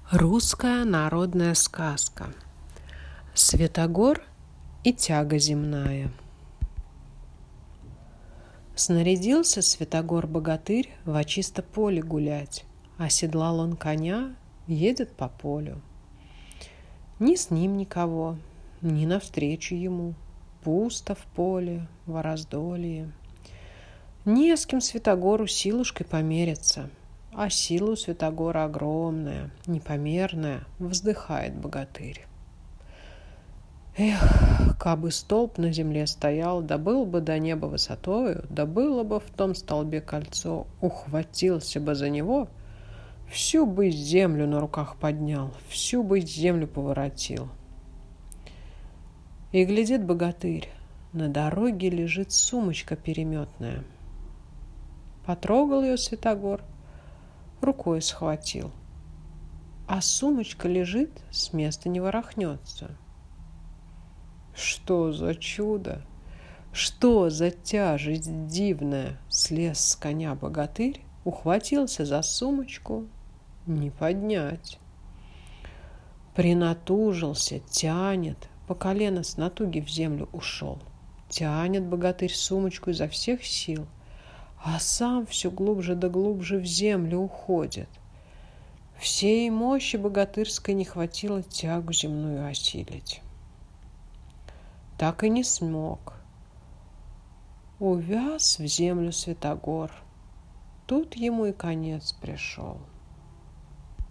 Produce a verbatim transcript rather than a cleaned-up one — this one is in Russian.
Русская народная сказка. Святогор и тяга земная. Снарядился Святогор-богатырь во чисто поле гулять. Оседлал он коня, едет по полю. Ни с ним никого, ни навстречу ему. Пусто в поле, во раздолье. Не с кем Святогору силушкой помериться. А сила у Святогора огромная, непомерная, вздыхает богатырь. Эх, кабы столб на земле стоял, да был бы до неба высотою, да было бы в том столбе кольцо, ухватился бы за него, всю бы землю на руках поднял, всю бы землю поворотил. И глядит богатырь, на дороге лежит сумочка переметная. Потрогал ее Святогор, рукой схватил, а сумочка лежит, с места не ворохнется. Что за чудо, что за тяжесть дивная! Слез с коня богатырь, ухватился за сумочку, не поднять. Принатужился, тянет, по колено с натуги в землю ушел. Тянет богатырь сумочку изо всех сил, а сам все глубже да глубже в землю уходит. Всей мощи богатырской не хватило тягу земную осилить. Так и не смог. Увяз в землю Святогор. Тут ему и конец пришел.